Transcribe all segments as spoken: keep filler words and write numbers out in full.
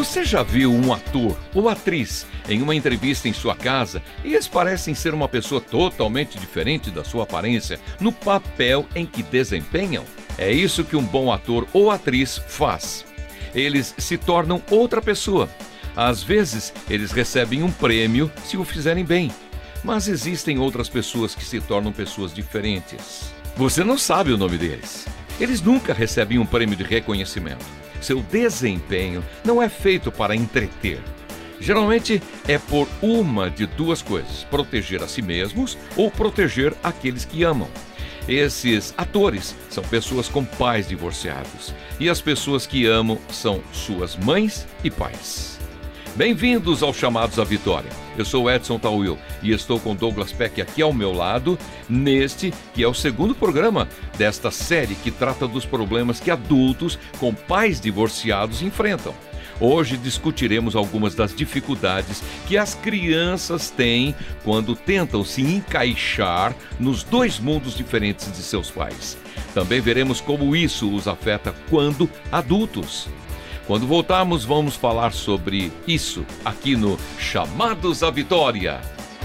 Você já viu um ator ou atriz em uma entrevista em sua casa e eles parecem ser uma pessoa totalmente diferente da sua aparência no papel em que desempenham? É isso que um bom ator ou atriz faz. Eles se tornam outra pessoa. Às vezes, eles recebem um prêmio se o fizerem bem. Mas existem outras pessoas que se tornam pessoas diferentes. Você não sabe o nome deles. Eles nunca recebem um prêmio de reconhecimento. Seu desempenho não é feito para entreter. Geralmente é por uma de duas coisas: proteger a si mesmos ou proteger aqueles que amam. Esses atores são pessoas com pais divorciados e as pessoas que amam são suas mães e pais. Bem-vindos aos Chamados à Vitória. Eu sou Edson Tawil e estou com Douglas Peck aqui ao meu lado, neste que é o segundo programa desta série que trata dos problemas que adultos com pais divorciados enfrentam. Hoje discutiremos algumas das dificuldades que as crianças têm quando tentam se encaixar nos dois mundos diferentes de seus pais. Também veremos como isso os afeta quando adultos. Quando voltarmos, vamos falar sobre isso aqui no Chamados à Vitória.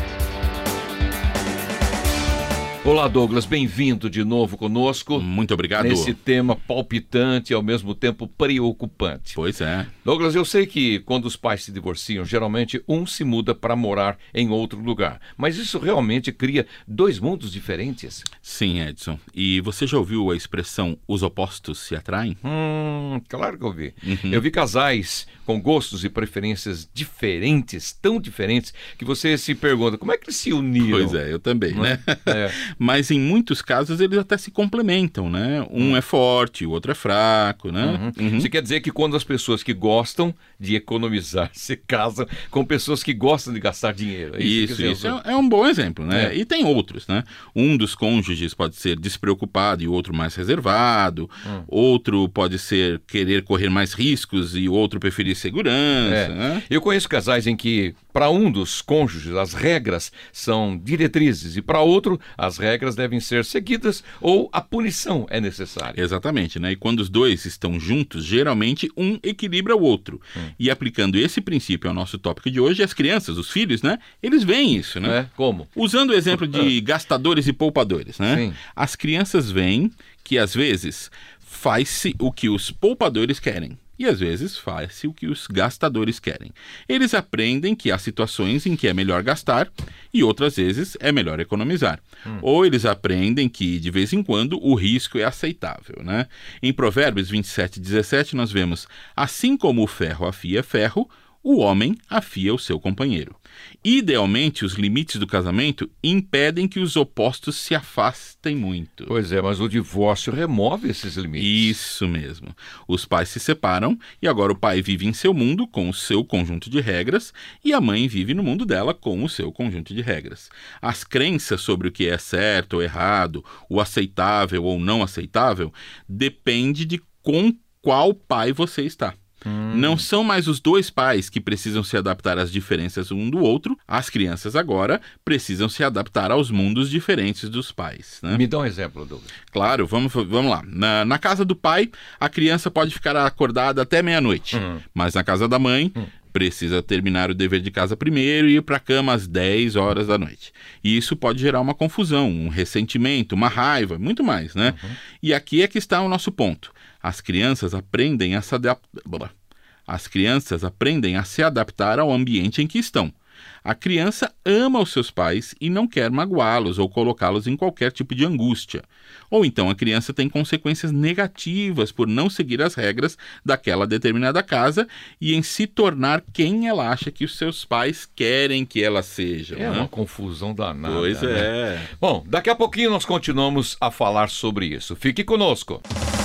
Olá, Douglas, bem-vindo de novo conosco. Muito obrigado. Nesse tema palpitante e ao mesmo tempo preocupante. Pois é. Douglas, eu sei que quando os pais se divorciam, geralmente um se muda para morar em outro lugar. Mas isso realmente cria dois mundos diferentes? Sim, Edson. E você já ouviu a expressão os opostos se atraem? Hum, claro que eu vi. Uhum. Eu vi casais com gostos e preferências diferentes, tão diferentes, que você se pergunta, como é que eles se uniram? Pois é, eu também, né? É. Mas em muitos casos eles até se complementam, né? Um hum. é forte, o outro é fraco, né? Uhum. Uhum. Isso quer dizer que quando as pessoas que gostam de economizar se casam com pessoas que gostam de gastar dinheiro. É isso, isso, isso é, é um bom exemplo, né? É. E tem outros, né? Um dos cônjuges pode ser despreocupado e o outro mais reservado. Hum. Outro pode ser querer correr mais riscos e o outro preferir segurança. É. Né? Eu conheço casais em que, para um dos cônjuges, as regras são diretrizes e para outro, as regras devem ser seguidas ou a punição é necessária. Exatamente, né? E quando os dois estão juntos, geralmente um equilibra o outro. Hum. E aplicando esse princípio ao nosso tópico de hoje, as crianças, os filhos, né? Eles veem isso, né? É? Como? Usando o exemplo de gastadores e poupadores, né? Sim. As crianças veem que, às vezes, faz-se o que os poupadores querem. E às vezes faz-se o que os gastadores querem. Eles aprendem que há situações em que é melhor gastar e outras vezes é melhor economizar. Hum. Ou eles aprendem que, de vez em quando, o risco é aceitável, né? Em Provérbios vinte e sete, dezessete, nós vemos: assim como o ferro afia ferro, o homem afia o seu companheiro. Idealmente, os limites do casamento impedem que os opostos se afastem muito. Pois é, mas o divórcio remove esses limites. Isso mesmo. Os pais se separam e agora o pai vive em seu mundo com o seu conjunto de regras e a mãe vive no mundo dela com o seu conjunto de regras. As crenças sobre o que é certo ou errado, o aceitável ou não aceitável, depende de com qual pai você está. Hum. Não são mais os dois pais que precisam se adaptar às diferenças um do outro. As crianças agora precisam se adaptar aos mundos diferentes dos pais, né? Me dá um exemplo, Douglas. Claro, vamos, vamos lá. Na, na casa do pai, a criança pode ficar acordada até meia-noite. Hum. Mas na casa da mãe, hum. precisa terminar o dever de casa primeiro e ir para a cama às dez horas da noite. E isso pode gerar uma confusão, um ressentimento, uma raiva, muito mais, né? Uhum. E aqui é que está o nosso ponto. As crianças aprendem a se adaptar. As crianças aprendem a se adaptar ao ambiente em que estão. A criança ama os seus pais e não quer magoá-los ou colocá-los em qualquer tipo de angústia. Ou então a criança tem consequências negativas por não seguir as regras daquela determinada casa e em se tornar quem ela acha que os seus pais querem que ela seja. É, né? Uma confusão danada. Pois é. Né? Bom, daqui a pouquinho nós continuamos a falar sobre isso. Fique conosco.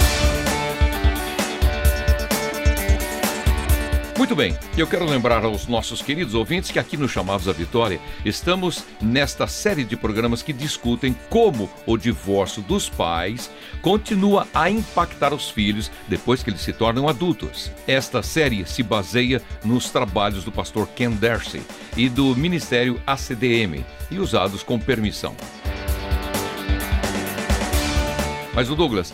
Muito bem, eu quero lembrar aos nossos queridos ouvintes que aqui no Chamados à Vitória estamos nesta série de programas que discutem como o divórcio dos pais continua a impactar os filhos depois que eles se tornam adultos. Esta série se baseia nos trabalhos do pastor Ken Darcy e do Ministério A C D M e usados com permissão. Mas o Douglas,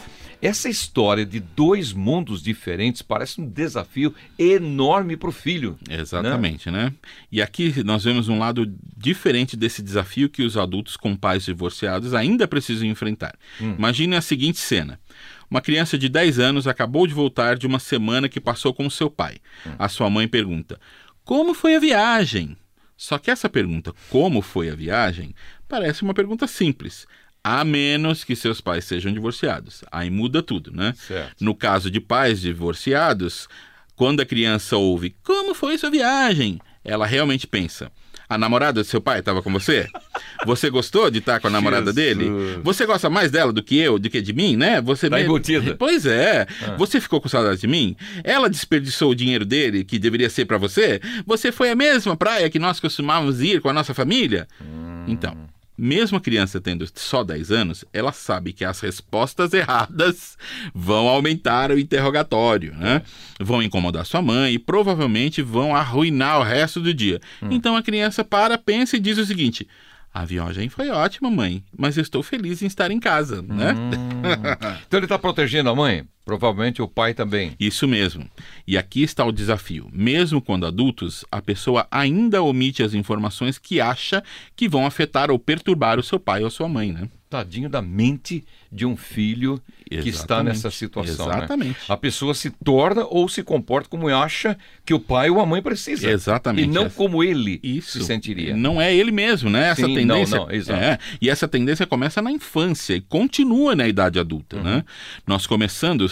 Essa história de dois mundos diferentes parece um desafio enorme para o filho. Exatamente, né? né? E aqui nós vemos um lado diferente desse desafio que os adultos com pais divorciados ainda precisam enfrentar. Hum. Imagine a seguinte cena. Uma criança de dez anos acabou de voltar de uma semana que passou com seu pai. Hum. A sua mãe pergunta, como foi a viagem? Só que essa pergunta, como foi a viagem, parece uma pergunta simples. A menos que seus pais sejam divorciados. Aí muda tudo, né? Certo. No caso de pais divorciados, quando a criança ouve, como foi sua viagem? Ela realmente pensa, a namorada do seu pai estava com você? Você gostou de estar com a namorada Jesus. dele? Você gosta mais dela do que eu, do que de mim, né? Você tá me... embutida. Pois é. Ah. Você ficou com saudade de mim? Ela desperdiçou o dinheiro dele, que deveria ser para você? Você foi à mesma praia que nós costumávamos ir com a nossa família? Hum. Então... Mesmo a criança tendo só dez anos, ela sabe que as respostas erradas vão aumentar o interrogatório, né? Vão incomodar sua mãe e provavelmente vão arruinar o resto do dia. Hum. Então a criança para, pensa e diz o seguinte... A viagem foi ótima, mãe, mas eu estou feliz em estar em casa, né? Hum. Então ele está protegendo a mãe? Provavelmente o pai também. Isso mesmo. E aqui está o desafio. Mesmo quando adultos, a pessoa ainda omite as informações que acha que vão afetar ou perturbar o seu pai ou sua mãe, né? Tadinho da mente de um filho Exatamente. que está nessa situação. Exatamente. Né? A pessoa se torna ou se comporta como acha que o pai ou a mãe precisa. Exatamente. E não essa... como ele Isso. se sentiria. Não é ele mesmo, né? Essa Sim, tendência. Não, não, exato. É, e essa tendência começa na infância e continua na idade adulta, uhum. né? Nós começando...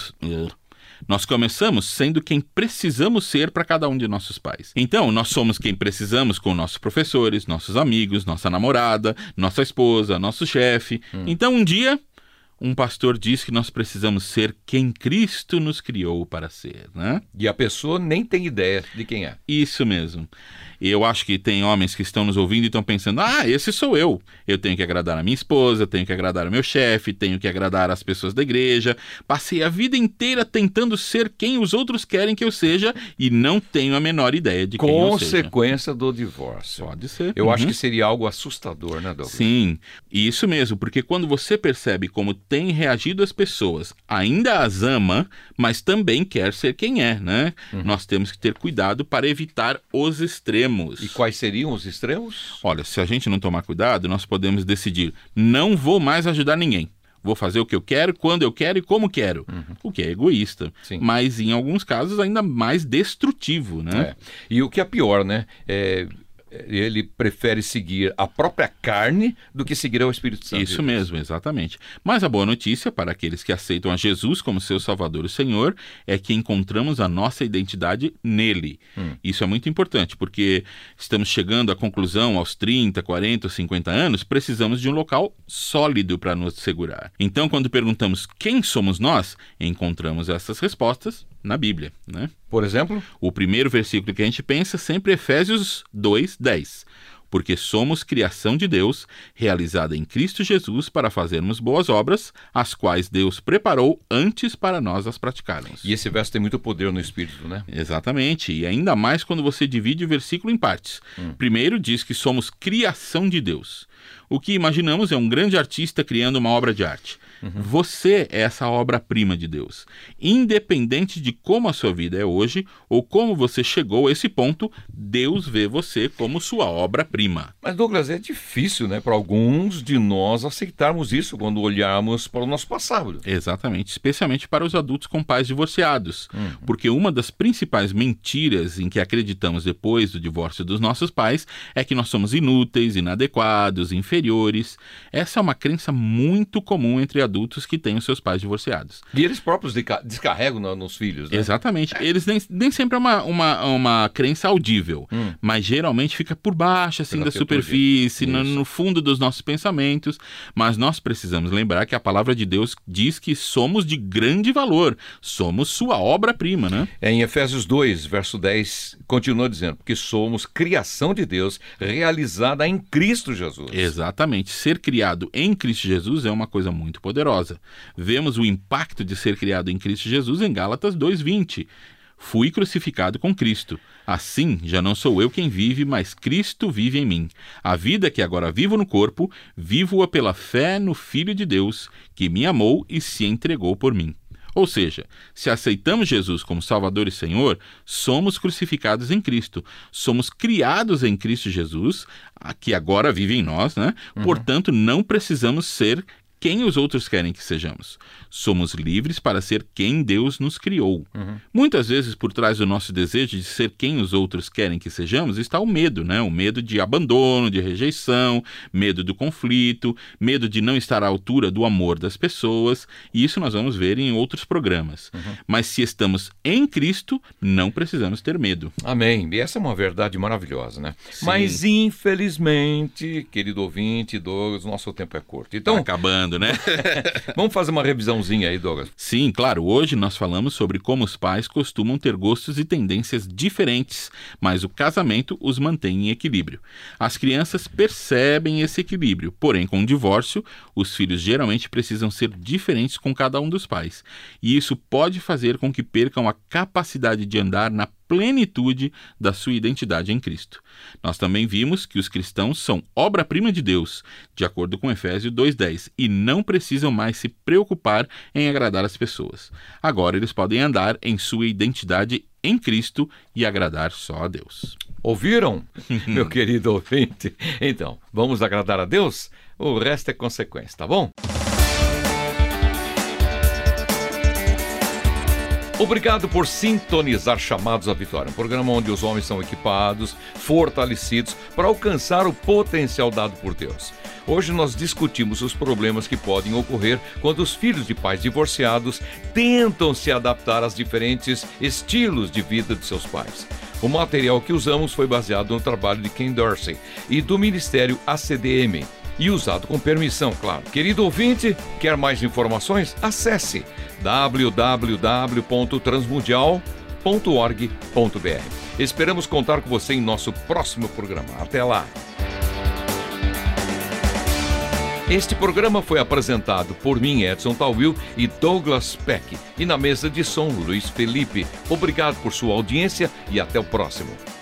Nós começamos sendo quem precisamos ser para cada um de nossos pais. Então, nós somos quem precisamos com nossos professores, nossos amigos, nossa namorada, nossa esposa, nosso chefe. Hum. Então, um dia, um pastor diz que nós precisamos ser quem Cristo nos criou para ser, né? E a pessoa nem tem ideia de quem é. Isso mesmo. Eu acho que tem homens que estão nos ouvindo e estão pensando, ah, esse sou eu. Eu tenho que agradar a minha esposa, tenho que agradar o meu chefe, tenho que agradar as pessoas da igreja. Passei a vida inteira tentando ser quem os outros querem que eu seja e não tenho a menor ideia de quem eu seja. Consequência do divórcio. Pode ser. Eu uhum. acho que seria algo assustador, né, Douglas? Sim, isso mesmo, porque quando você percebe como tem reagido as pessoas, ainda as ama, mas também quer ser quem é, né? Uhum. Nós temos que ter cuidado para evitar os extremos. E quais seriam os extremos? Olha, se a gente não tomar cuidado, nós podemos decidir, não vou mais ajudar ninguém. Vou fazer o que eu quero, quando eu quero e como quero. Uhum. O que é egoísta. Sim. Mas, em alguns casos, ainda mais destrutivo, né? É. E o que é pior, né? É... Ele prefere seguir a própria carne do que seguir ao Espírito Santo. Isso mesmo, exatamente. Mas a boa notícia para aqueles que aceitam a Jesus como seu Salvador e Senhor é que encontramos a nossa identidade nele. Hum. Isso é muito importante, porque estamos chegando à conclusão aos trinta, quarenta, cinquenta anos, precisamos de um local sólido para nos segurar. Então, quando perguntamos quem somos nós, encontramos essas respostas na Bíblia, né? Por exemplo? O primeiro versículo que a gente pensa sempre é Efésios dois, dez. Porque somos criação de Deus, realizada em Cristo Jesus para fazermos boas obras, as quais Deus preparou antes para nós as praticarmos. E esse verso tem muito poder no Espírito, né? Exatamente, e ainda mais quando você divide o versículo em partes. Hum. Primeiro diz que somos criação de Deus. O que imaginamos é um grande artista criando uma obra de arte. Uhum. Você é essa obra-prima de Deus. Independente de como a sua vida é hoje ou como você chegou a esse ponto, Deus vê você como sua obra-prima. Mas, Douglas, é difícil, né, para alguns de nós aceitarmos isso quando olharmos para o nosso passado. Exatamente, especialmente para os adultos com pais divorciados. Uhum. Porque uma das principais mentiras em que acreditamos depois do divórcio dos nossos pais é que nós somos inúteis, inadequados, inferiores. Essa é uma crença muito comum entre adultos que têm os seus pais divorciados. E eles próprios descarregam no, nos filhos, né? Exatamente. Eles nem, nem sempre é uma, uma, uma crença audível, hum. mas geralmente fica por baixo, assim, da superfície, no, no fundo dos nossos pensamentos. Mas nós precisamos lembrar que a palavra de Deus diz que somos de grande valor, somos sua obra-prima, né? É, em Efésios dois, verso dez, continua dizendo, porque somos criação de Deus, realizada em Cristo Jesus. Exatamente. Ser criado em Cristo Jesus é uma coisa muito poderosa. Vemos o impacto de ser criado em Cristo Jesus em Gálatas dois, vinte. Fui crucificado com Cristo. Assim, já não sou eu quem vive, mas Cristo vive em mim. A vida que agora vivo no corpo, vivo-a pela fé no Filho de Deus, que me amou e se entregou por mim. Ou seja, se aceitamos Jesus como Salvador e Senhor, somos crucificados em Cristo. Somos criados em Cristo Jesus, que agora vive em nós, né? Uhum. Portanto, não precisamos ser quem os outros querem que sejamos. Somos livres para ser quem Deus nos criou. Uhum. Muitas vezes, por trás do nosso desejo de ser quem os outros querem que sejamos, está o medo, né? O medo de abandono, de rejeição, medo do conflito, medo de não estar à altura do amor das pessoas, e isso nós vamos ver em outros programas. Uhum. Mas se estamos em Cristo, não precisamos ter medo. Amém. E essa é uma verdade maravilhosa, né? Sim. Mas, infelizmente, querido ouvinte, Douglas, nosso tempo é curto. Então, tá acabando, né? Vamos fazer uma revisãozinha aí, Douglas. Sim, claro. Hoje nós falamos sobre como os pais costumam ter gostos e tendências diferentes, mas o casamento os mantém em equilíbrio. As crianças percebem esse equilíbrio, porém, com o divórcio, os filhos geralmente precisam ser diferentes com cada um dos pais. E isso pode fazer com que percam a capacidade de andar na plenitude da sua identidade em Cristo. Nós também vimos que os cristãos são obra-prima de Deus, de acordo com Efésios dois dez, e não precisam mais se preocupar em agradar as pessoas. Agora eles podem andar em sua identidade em Cristo e agradar só a Deus. Ouviram, meu querido ouvinte? Então, vamos agradar a Deus? O resto é consequência, tá bom? Obrigado por sintonizar Chamados à Vitória, um programa onde os homens são equipados, fortalecidos para alcançar o potencial dado por Deus. Hoje nós discutimos os problemas que podem ocorrer quando os filhos de pais divorciados tentam se adaptar aos diferentes estilos de vida de seus pais. O material que usamos foi baseado no trabalho de Ken Dorsey e do Ministério A C D M. E usado com permissão, claro. Querido ouvinte, quer mais informações? Acesse w w w ponto transmundial ponto org ponto b r. Esperamos contar com você em nosso próximo programa. Até lá! Este programa foi apresentado por mim, Edson Tawil, e Douglas Peck. E na mesa de som, Luiz Felipe. Obrigado por sua audiência e até o próximo.